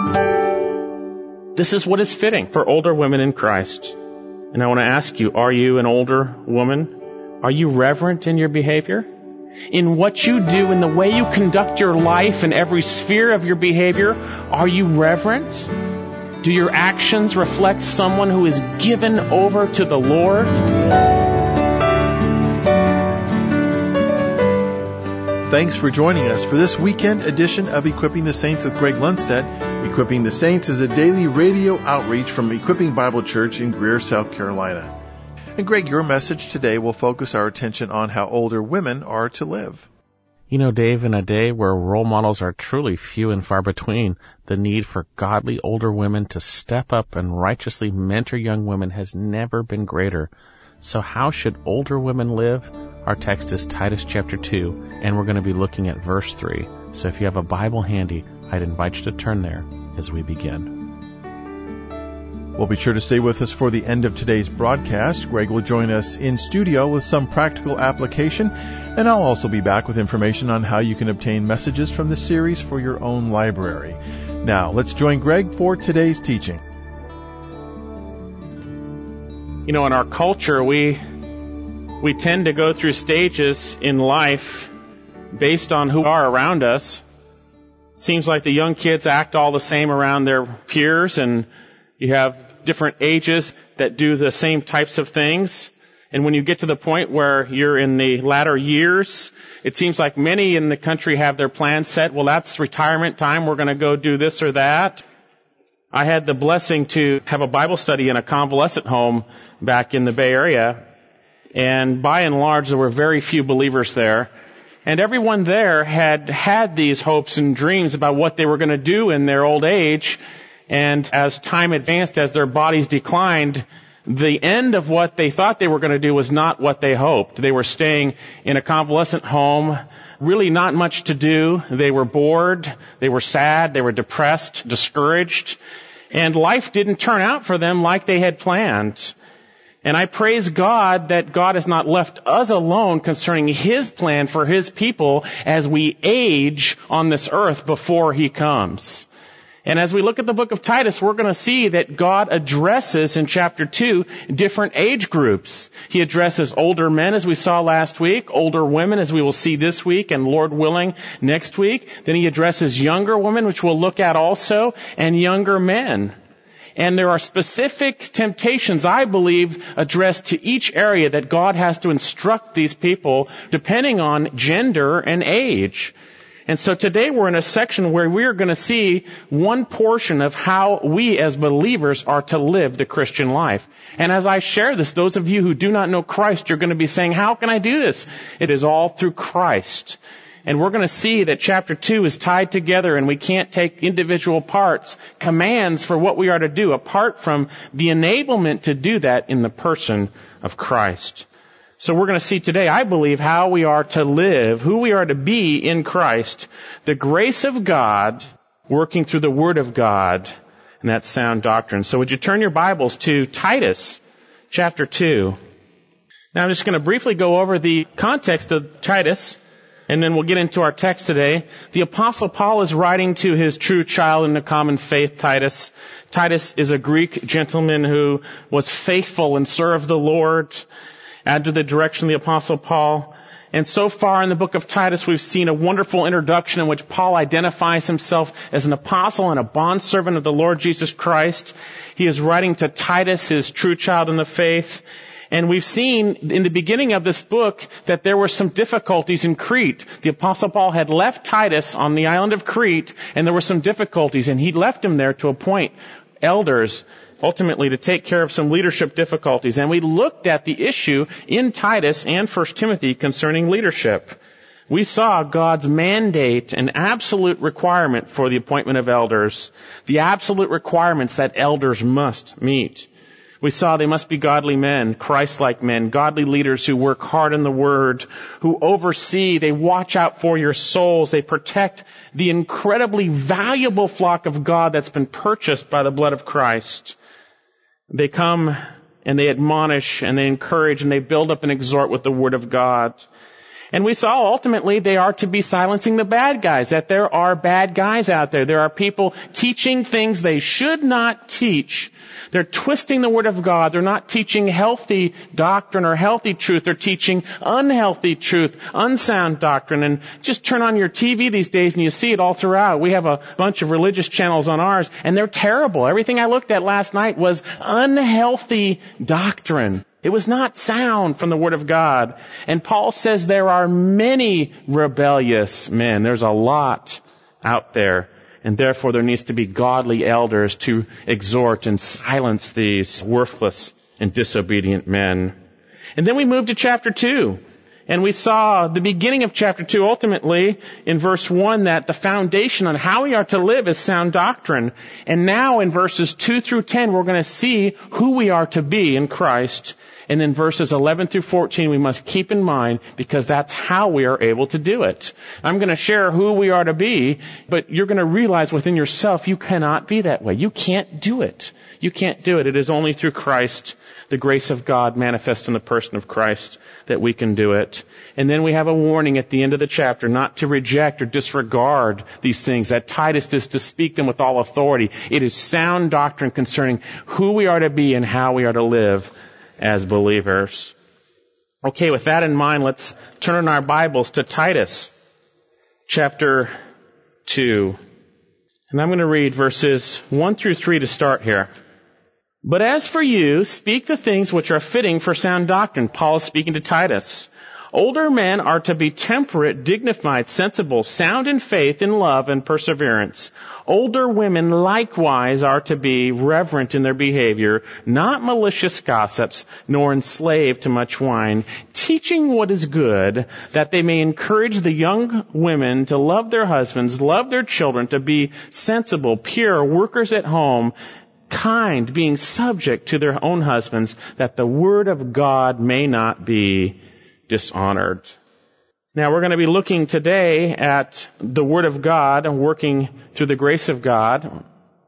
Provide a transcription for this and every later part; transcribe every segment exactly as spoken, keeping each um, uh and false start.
This is what is fitting for older women in Christ. And I want to ask you, are you an older woman? Are you reverent in your behavior? In what you do, in the way you conduct your life, in every sphere of your behavior, are you reverent? Do your actions reflect someone who is given over to the Lord? Thanks for joining us for this weekend edition of Equipping the Saints with Greg Lundstedt. Equipping the Saints is a daily radio outreach from Equipping Bible Church in Greer, South Carolina. And Greg, your message today will focus our attention on how older women are to live. You know, Dave, in a day where role models are truly few and far between, the need for godly older women to step up and righteously mentor young women has never been greater. So how should older women live? Our text is Titus chapter two, and we're going to be looking at verse three. So if you have a Bible handy, I'd invite you to turn there as we begin. We'll be sure to stay with us for the end of today's broadcast. Greg will join us in studio with some practical application, and I'll also be back with information on how you can obtain messages from the series for your own library. Now, let's join Greg for today's teaching. You know, in our culture, we we tend to go through stages in life based on who are around us. It seems like the young kids act all the same around their peers, and you have different ages that do the same types of things. And when you get to the point where you're in the latter years, it seems like many in the country have their plans set. Well, that's retirement time. We're going to go do this or that. I had the blessing to have a Bible study in a convalescent home back in the Bay Area. And by and large, there were very few believers there. And everyone there had had these hopes and dreams about what they were going to do in their old age. And as time advanced, as their bodies declined, the end of what they thought they were going to do was not what they hoped. They were staying in a convalescent home, really not much to do. They were bored, they were sad, they were depressed, discouraged, and life didn't turn out for them like they had planned. And I praise God that God has not left us alone concerning His plan for His people as we age on this earth before He comes. And as we look at the book of Titus, we're going to see that God addresses in chapter two different age groups. He addresses older men, as we saw last week, older women, as we will see this week, and Lord willing, next week. Then He addresses younger women, which we'll look at also, and younger men. And there are specific temptations, I believe, addressed to each area that God has to instruct these people, depending on gender and age. And so today we're in a section where we're going to see one portion of how we as believers are to live the Christian life. And as I share this, those of you who do not know Christ, you're going to be saying, how can I do this? It is all through Christ. And we're going to see that chapter two is tied together, and we can't take individual parts, commands for what we are to do, apart from the enablement to do that in the person of Christ. So we're going to see today, I believe, how we are to live, who we are to be in Christ, the grace of God working through the Word of God, and that sound doctrine. So would you turn your Bibles to Titus chapter two. Now I'm just going to briefly go over the context of Titus, and then we'll get into our text today. The Apostle Paul is writing to his true child in the common faith, Titus. Titus is a Greek gentleman who was faithful and served the Lord under the direction of the Apostle Paul. And so far in the book of Titus, we've seen a wonderful introduction in which Paul identifies himself as an apostle and a bondservant of the Lord Jesus Christ. He is writing to Titus, his true child in the faith. And we've seen in the beginning of this book that there were some difficulties in Crete. The Apostle Paul had left Titus on the island of Crete, and there were some difficulties, and he left him there to appoint elders, ultimately to take care of some leadership difficulties. And we looked at the issue in Titus and First Timothy concerning leadership. We saw God's mandate, an absolute requirement for the appointment of elders, the absolute requirements that elders must meet. We saw they must be godly men, Christ-like men, godly leaders who work hard in the Word, who oversee, they watch out for your souls, they protect the incredibly valuable flock of God that's been purchased by the blood of Christ. They come and they admonish and they encourage and they build up and exhort with the Word of God. And we saw ultimately they are to be silencing the bad guys, that there are bad guys out there. There are people teaching things they should not teach. They're twisting the Word of God. They're not teaching healthy doctrine or healthy truth. They're teaching unhealthy truth, unsound doctrine. And just turn on your T V these days and you see it all throughout. We have a bunch of religious channels on ours, and they're terrible. Everything I looked at last night was unhealthy doctrine. It was not sound from the Word of God. And Paul says there are many rebellious men. There's a lot out there. And therefore there needs to be godly elders to exhort and silence these worthless and disobedient men. And then we moved to chapter two. And we saw the beginning of chapter two ultimately in verse one that the foundation on how we are to live is sound doctrine. And now in verses two through ten we're going to see who we are to be in Christ. And then verses eleven through fourteen we must keep in mind because that's how we are able to do it. I'm going to share who we are to be, but you're going to realize within yourself you cannot be that way. You can't do it. You can't do it. It is only through Christ, the grace of God manifest in the person of Christ, that we can do it. And then we have a warning at the end of the chapter not to reject or disregard these things, that Titus is to speak them with all authority. It is sound doctrine concerning who we are to be and how we are to live as believers. Okay, with that in mind, let's turn in our Bibles to Titus chapter two. And I'm going to read verses one through three to start here. But as for you, speak the things which are fitting for sound doctrine. Paul is speaking to Titus. Older men are to be temperate, dignified, sensible, sound in faith, in love, and perseverance. Older women likewise are to be reverent in their behavior, not malicious gossips, nor enslaved to much wine, teaching what is good, that they may encourage the young women to love their husbands, love their children, to be sensible, pure, workers at home, kind, being subject to their own husbands, that the word of God may not be dishonored. Now we're going to be looking today at the Word of God and working through the grace of God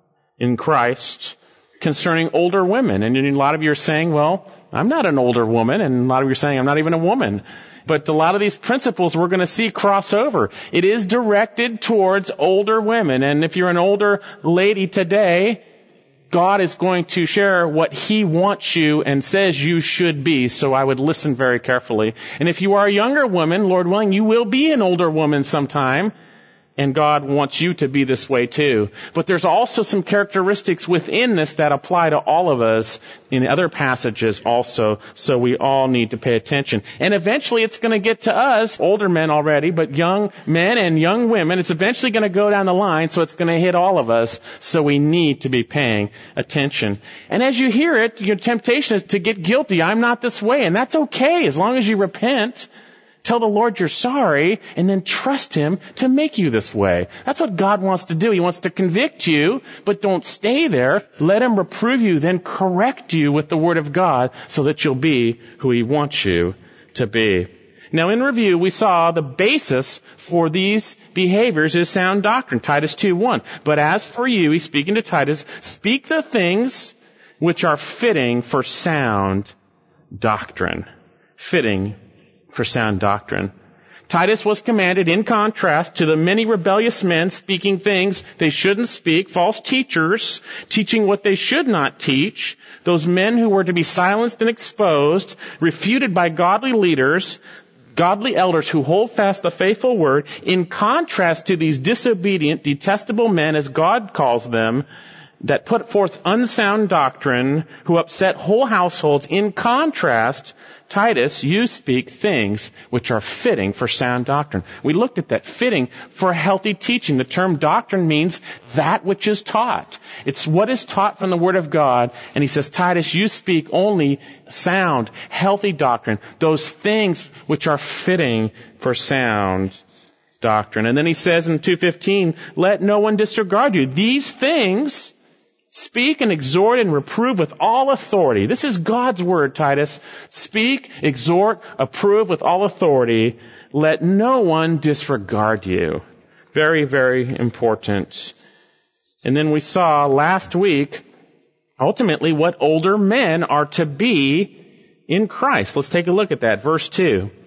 in Christ concerning older women. And a lot of you are saying, well, I'm not an older woman. And a lot of you are saying, I'm not even a woman. But a lot of these principles we're going to see cross over. It is directed towards older women. And if you're an older lady today, God is going to share what He wants you and says you should be, so I would listen very carefully. And if you are a younger woman, Lord willing, you will be an older woman sometime, and God wants you to be this way too. But there's also some characteristics within this that apply to all of us in other passages also, so we all need to pay attention. And eventually it's going to get to us, older men already, but young men and young women, it's eventually going to go down the line, so it's going to hit all of us, so we need to be paying attention. And as you hear it, your temptation is to get guilty. I'm not this way, and that's okay as long as you repent. Tell the Lord you're sorry, and then trust Him to make you this way. That's what God wants to do. He wants to convict you, but don't stay there. Let Him reprove you, then correct you with the Word of God so that you'll be who He wants you to be. Now in review, we saw the basis for these behaviors is sound doctrine, Titus two one. But as for you, he's speaking to Titus, speak the things which are fitting for sound doctrine. Fitting for sound doctrine. Titus was commanded in contrast to the many rebellious men speaking things they shouldn't speak, false teachers teaching what they should not teach, those men who were to be silenced and exposed, refuted by godly leaders, godly elders who hold fast the faithful word, in contrast to these disobedient, detestable men, as God calls them, that put forth unsound doctrine, who upset whole households. In contrast, Titus, you speak things which are fitting for sound doctrine. We looked at that. Fitting for healthy teaching. The term doctrine means that which is taught. It's what is taught from the Word of God. And he says, Titus, you speak only sound, healthy doctrine. Those things which are fitting for sound doctrine. And then he says in two fifteen, let no one disregard you. These things speak and exhort and reprove with all authority. This is God's word, Titus. Speak, exhort, approve with all authority. Let no one disregard you. Very, very important. And then we saw last week, ultimately, what older men are to be in Christ. Let's take a look at that. Verse two.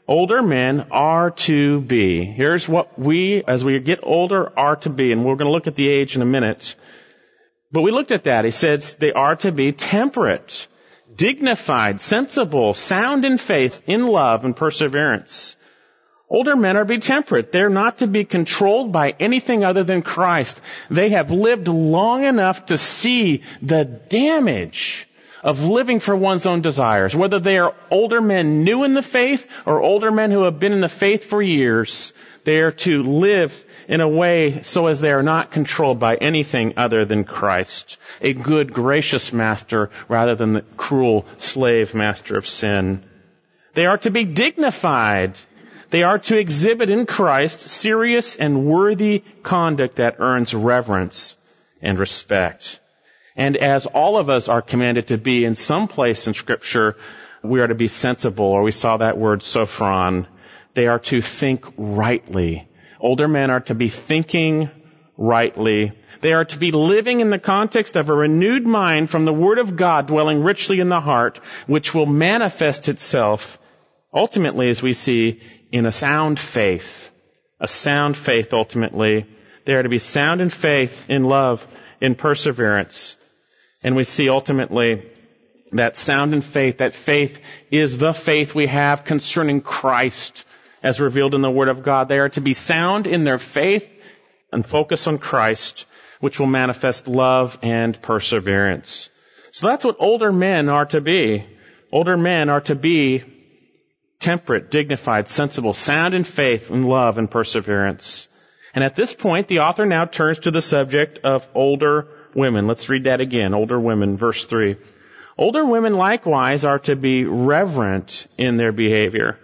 older men are to be. Here's what we, as we get older, are to be. And we're going to look at the age in a minute. But we looked at that. He says they are to be temperate, dignified, sensible, sound in faith, in love, and perseverance. Older men are to be temperate. They're not to be controlled by anything other than Christ. They have lived long enough to see the damage of living for one's own desires. Whether they are older men new in the faith or older men who have been in the faith for years, they are to live in a way so as they are not controlled by anything other than Christ, a good, gracious master rather than the cruel slave master of sin. They are to be dignified. They are to exhibit in Christ serious and worthy conduct that earns reverence and respect. And as all of us are commanded to be in some place in Scripture, we are to be sensible, or we saw that word sophron. They are to think rightly. Older men are to be thinking rightly. They are to be living in the context of a renewed mind from the Word of God dwelling richly in the heart, which will manifest itself ultimately, as we see, in a sound faith. A sound faith, ultimately. They are to be sound in faith, in love, in perseverance. And we see ultimately that sound in faith, that faith is the faith we have concerning Christ as revealed in the Word of God. They are to be sound in their faith and focus on Christ, which will manifest love and perseverance. So that's what older men are to be. Older men are to be temperate, dignified, sensible, sound in faith and love and perseverance. And at this point, the author now turns to the subject of older women. Let's read that again. Older women, verse three. Older women likewise are to be reverent in their behavior,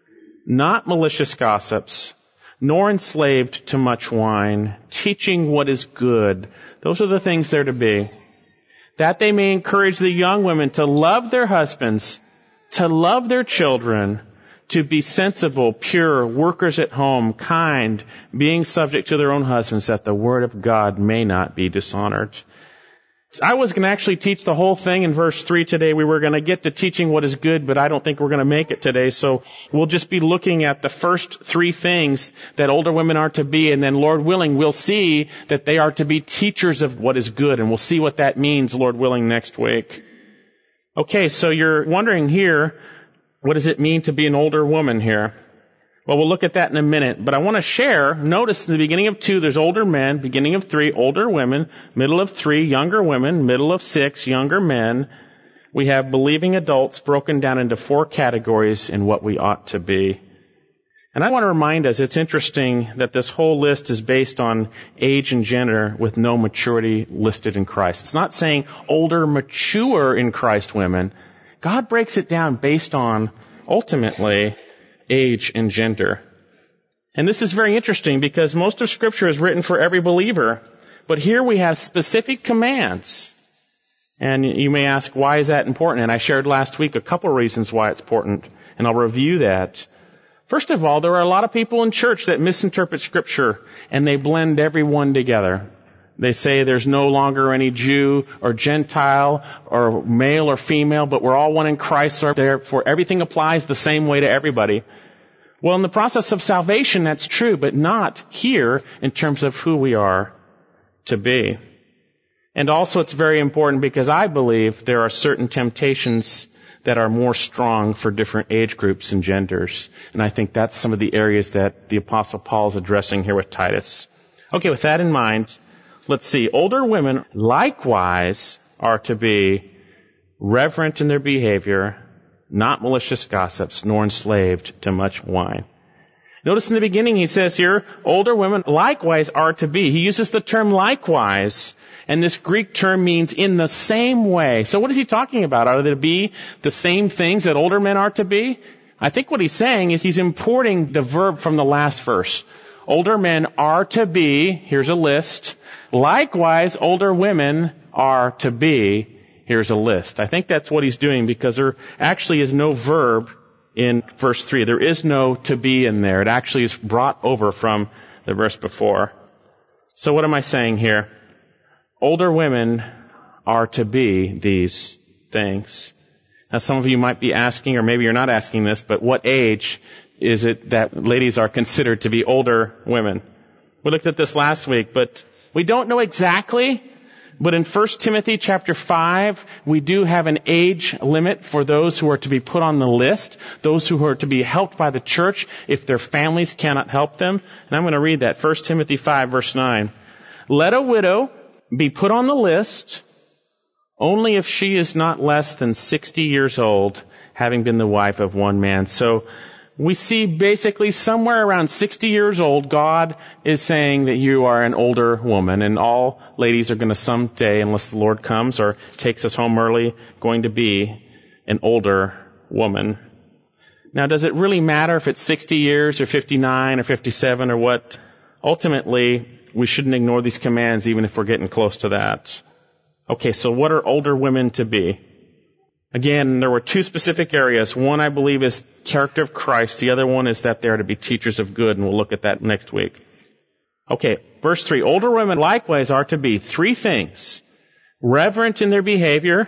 not malicious gossips, nor enslaved to much wine, teaching what is good. Those are the things they're to be. That they may encourage the young women to love their husbands, to love their children, to be sensible, pure, workers at home, kind, being subject to their own husbands, that the word of God may not be dishonored. I was going to actually teach the whole thing in verse three today. We were going to get to teaching what is good, but I don't think we're going to make it today. So we'll just be looking at the first three things that older women are to be, and then Lord willing, we'll see that they are to be teachers of what is good, and we'll see what that means, Lord willing, next week. Okay, so you're wondering here, what does it mean to be an older woman here? Well, we'll look at that in a minute, but I want to share, notice in the beginning of two, there's older men, beginning of three, older women, middle of three, younger women, middle of six, younger men. We have believing adults broken down into four categories in what we ought to be. And I want to remind us, it's interesting that this whole list is based on age and gender with no maturity listed in Christ. It's not saying older, mature in Christ women. God breaks it down based on, ultimately, age and gender. And this is very interesting because most of Scripture is written for every believer. But here we have specific commands. And you may ask, why is that important? And I shared last week a couple reasons why it's important. And I'll review that. First of all, there are a lot of people in church that misinterpret Scripture and they blend everyone together. They say there's no longer any Jew or Gentile or male or female, but we're all one in Christ, so therefore everything applies the same way to everybody. Well, in the process of salvation, that's true, but not here in terms of who we are to be. And also it's very important because I believe there are certain temptations that are more strong for different age groups and genders. And I think that's some of the areas that the Apostle Paul is addressing here with Titus. Okay, with that in mind, let's see. Older women likewise are to be reverent in their behavior, not malicious gossips, nor enslaved to much wine. Notice in the beginning he says here, older women likewise are to be. He uses the term likewise, and this Greek term means in the same way. So what is he talking about? Are they to be the same things that older men are to be? I think what he's saying is he's importing the verb from the last verse. Older men are to be, here's a list. Likewise, older women are to be, here's a list. I think that's what he's doing because there actually is no verb in verse three. There is no to be in there. It actually is brought over from the verse before. So what am I saying here? Older women are to be these things. Now some of you might be asking, or maybe you're not asking this, but what age is it that ladies are considered to be older women? We looked at this last week, but we don't know exactly. But in First Timothy chapter five, we do have an age limit for those who are to be put on the list, those who are to be helped by the church if their families cannot help them. And I'm going to read that. First Timothy five, verse nine. Let a widow be put on the list only if she is not less than sixty years old, having been the wife of one man. So we see basically somewhere around sixty years old, God is saying that you are an older woman, and all ladies are going to someday, unless the Lord comes or takes us home early, going to be an older woman. Now, does it really matter if it's sixty years or fifty-nine or fifty-seven or what? Ultimately, we shouldn't ignore these commands even if we're getting close to that. Okay, so what are older women to be? Again, there were two specific areas. One, I believe, is character of Christ. The other one is that they are to be teachers of good, and we'll look at that next week. Okay, verse three. Older women likewise are to be three things. Reverent in their behavior,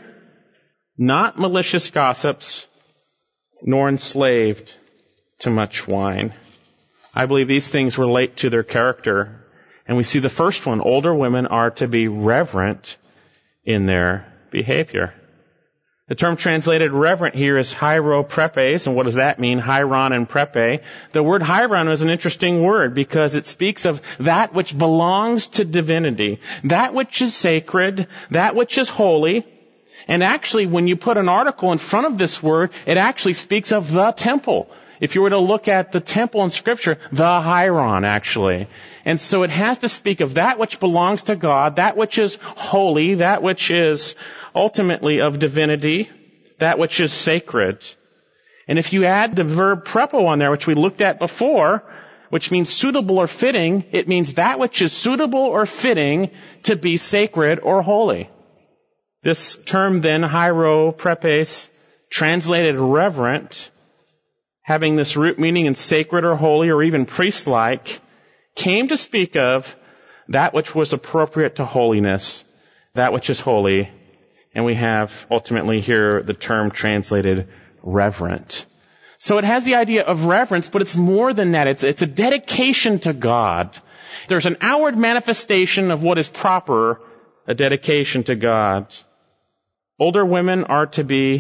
not malicious gossips, nor enslaved to much wine. I believe these things relate to their character. And we see the first one. Older women are to be reverent in their behavior. The term translated reverent here is hieroprepes, and what does that mean? Hieron and prepe. The word hieron is an interesting word because it speaks of that which belongs to divinity, that which is sacred, that which is holy. And actually, when you put an article in front of this word, it actually speaks of the temple. If you were to look at the temple in Scripture, the hieron, actually. And so it has to speak of that which belongs to God, that which is holy, that which is ultimately of divinity, that which is sacred. And if you add the verb prepo on there, which we looked at before, which means suitable or fitting, it means that which is suitable or fitting to be sacred or holy. This term then, hieroprepes, translated reverent, having this root meaning in sacred or holy or even priest-like, came to speak of that which was appropriate to holiness, that which is holy. And we have ultimately here the term translated reverent. So it has the idea of reverence, but it's more than that. It's, it's a dedication to God. There's an outward manifestation of what is proper, a dedication to God. Older women are to be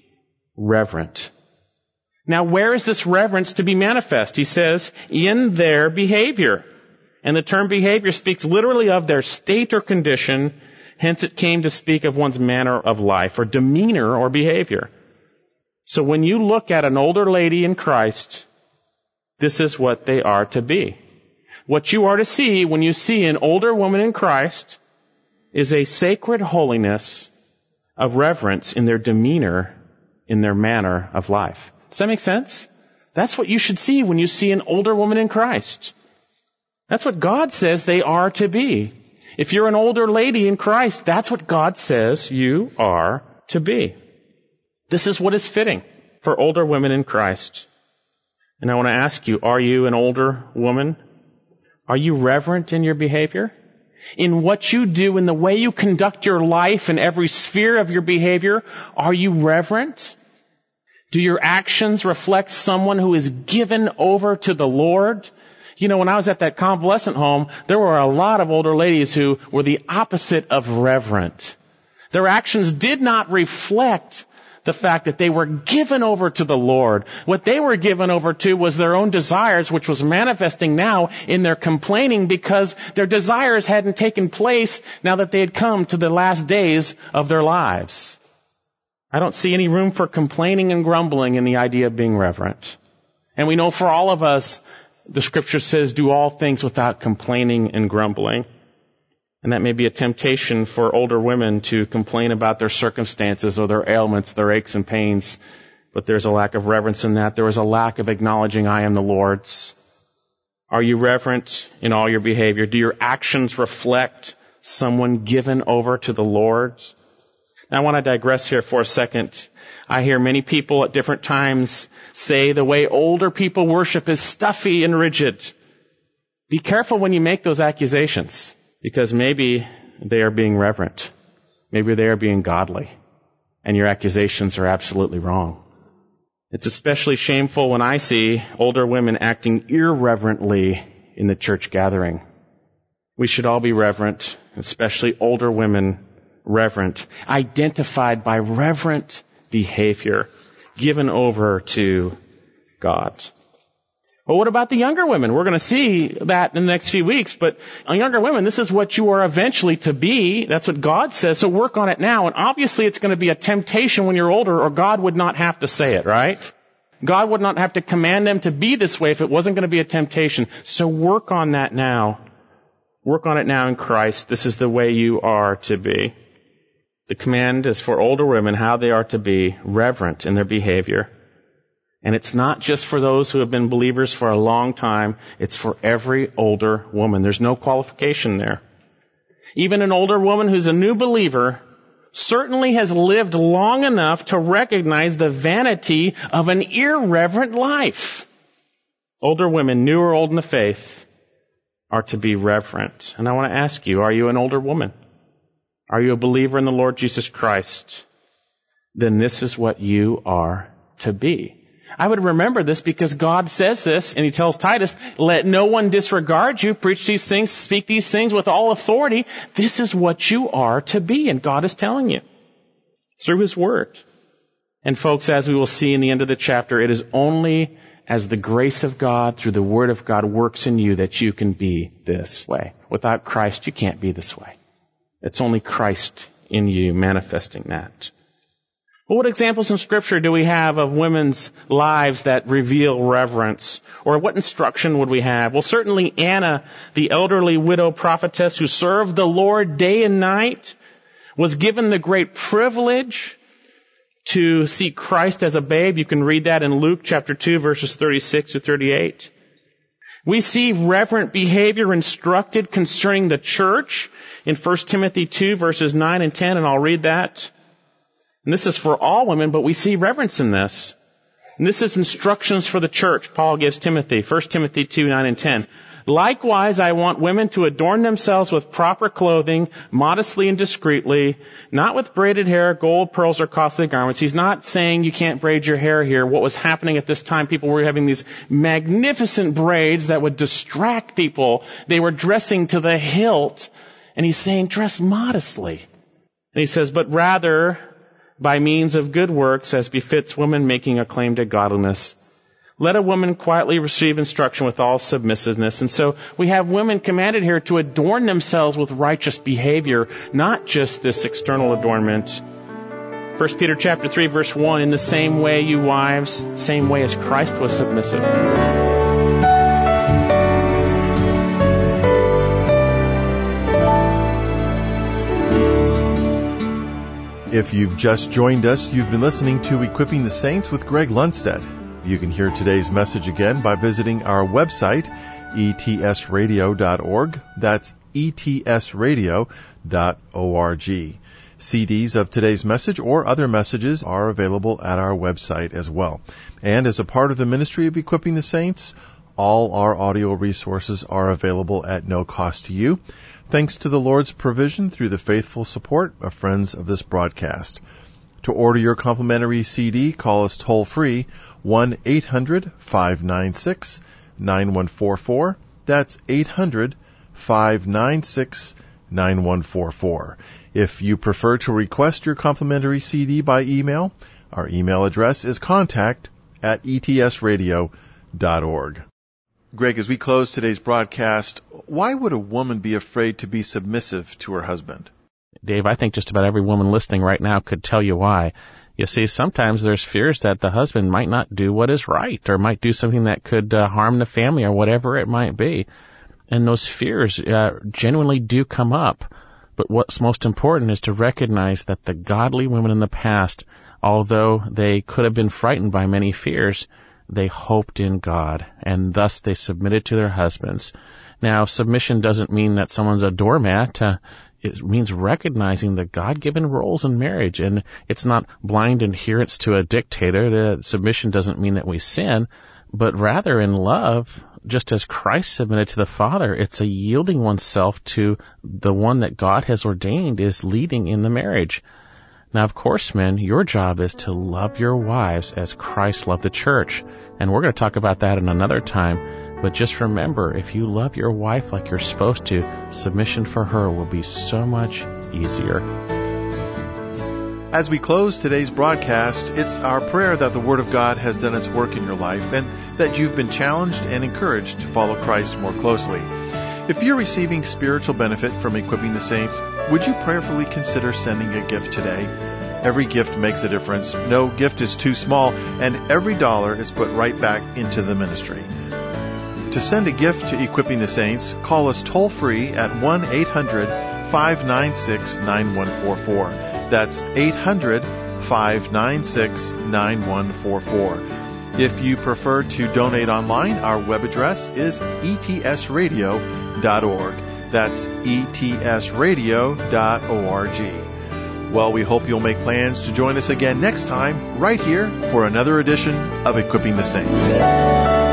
reverent. Now, where is this reverence to be manifest? He says, in their behavior. And the term behavior speaks literally of their state or condition. Hence, it came to speak of one's manner of life or demeanor or behavior. So when you look at an older lady in Christ, this is what they are to be. What you are to see when you see an older woman in Christ is a sacred holiness of reverence in their demeanor, in their manner of life. Does that make sense? That's what you should see when you see an older woman in Christ. That's what God says they are to be. If you're an older lady in Christ, that's what God says you are to be. This is what is fitting for older women in Christ. And I want to ask you, are you an older woman? Are you reverent in your behavior? In what you do, in the way you conduct your life, in every sphere of your behavior, are you reverent? Do your actions reflect someone who is given over to the Lord? You know, when I was at that convalescent home, there were a lot of older ladies who were the opposite of reverent. Their actions did not reflect the fact that they were given over to the Lord. What they were given over to was their own desires, which was manifesting now in their complaining because their desires hadn't taken place now that they had come to the last days of their lives. I don't see any room for complaining and grumbling in the idea of being reverent. And we know for all of us, the Scripture says, do all things without complaining and grumbling. And that may be a temptation for older women to complain about their circumstances or their ailments, their aches and pains. But there's a lack of reverence in that. There is a lack of acknowledging, I am the Lord's. Are you reverent in all your behavior? Do your actions reflect someone given over to the Lord? Now, I want to digress here for a second. I hear many people at different times say the way older people worship is stuffy and rigid. Be careful when you make those accusations, because maybe they are being reverent. Maybe they are being godly, and your accusations are absolutely wrong. It's especially shameful when I see older women acting irreverently in the church gathering. We should all be reverent, especially older women reverent, identified by reverent behavior, given over to God. Well, what about the younger women? We're going to see that in the next few weeks, but younger women, this is what you are eventually to be. That's what God says, so work on it now. And obviously it's going to be a temptation when you're older, or God would not have to say it, right? God would not have to command them to be this way if it wasn't going to be a temptation. So work on that now. Work on it now in Christ. This is the way you are to be. The command is for older women how they are to be reverent in their behavior. And it's not just for those who have been believers for a long time. It's for every older woman. There's no qualification there. Even an older woman who's a new believer certainly has lived long enough to recognize the vanity of an irreverent life. Older women, new or old in the faith, are to be reverent. And I want to ask you, are you an older woman? Are you a believer in the Lord Jesus Christ? Then this is what you are to be. I would remember this because God says this, and He tells Titus, let no one disregard you, preach these things, speak these things with all authority. This is what you are to be, and God is telling you through His Word. And folks, as we will see in the end of the chapter, it is only as the grace of God through the Word of God works in you that you can be this way. Without Christ, you can't be this way. It's only Christ in you manifesting that. Well, what examples in Scripture do we have of women's lives that reveal reverence? Or what instruction would we have? Well, certainly Anna, the elderly widow prophetess who served the Lord day and night, was given the great privilege to see Christ as a babe. You can read that in Luke chapter two, verses thirty-six to thirty-eight. We see reverent behavior instructed concerning the church in First Timothy two, verses nine and ten, and I'll read that. And this is for all women, but we see reverence in this. And this is instructions for the church Paul gives Timothy, First Timothy two, nine and ten. Likewise, I want women to adorn themselves with proper clothing, modestly and discreetly, not with braided hair, gold, pearls, or costly garments. He's not saying you can't braid your hair here. What was happening at this time, people were having these magnificent braids that would distract people. They were dressing to the hilt. And he's saying, dress modestly. And he says, but rather by means of good works, as befits women making a claim to godliness. Let a woman quietly receive instruction with all submissiveness. And so we have women commanded here to adorn themselves with righteous behavior, not just this external adornment. First Peter chapter three, verse one, in the same way, you wives, same way as Christ was submissive. If you've just joined us, you've been listening to Equipping the Saints with Greg Lundstedt. You can hear today's message again by visiting our website, e t s radio dot org. That's e t s radio dot org. C Ds of today's message or other messages are available at our website as well. And as a part of the ministry of Equipping the Saints, all our audio resources are available at no cost to you, thanks to the Lord's provision through the faithful support of friends of this broadcast. To order your complimentary C D, call us toll-free, one eight hundred five nine six nine one four four. That's eight hundred five nine six nine one four four. If you prefer to request your complimentary C D by email, our email address is contact at e t s radio dot org. Greg, as we close today's broadcast, why would a woman be afraid to be submissive to her husband? Dave, I think just about every woman listening right now could tell you why. You see, sometimes there's fears that the husband might not do what is right or might do something that could uh, harm the family or whatever it might be. And those fears uh, genuinely do come up. But what's most important is to recognize that the godly women in the past, although they could have been frightened by many fears, they hoped in God, and thus they submitted to their husbands. Now, submission doesn't mean that someone's a doormat. Uh, it means recognizing the God-given roles in marriage, and it's not blind adherence to a dictator. The submission doesn't mean that we sin, but rather in love, just as Christ submitted to the Father, it's a yielding oneself to the one that God has ordained is leading in the marriage. Now, of course, men, your job is to love your wives as Christ loved the church. And we're going to talk about that in another time. But just remember, if you love your wife like you're supposed to, submission for her will be so much easier. As we close today's broadcast, it's our prayer that the Word of God has done its work in your life and that you've been challenged and encouraged to follow Christ more closely. If you're receiving spiritual benefit from equipping the saints, would you prayerfully consider sending a gift today? Every gift makes a difference. No gift is too small, and every dollar is put right back into the ministry. To send a gift to Equipping the Saints, call us toll-free at one eight hundred five nine six nine one four four. That's eight hundred five nine six nine one four four. If you prefer to donate online, our web address is e t s radio dot org. That's e t s radio dot org. Well, we hope you'll make plans to join us again next time, right here, for another edition of Equipping the Saints.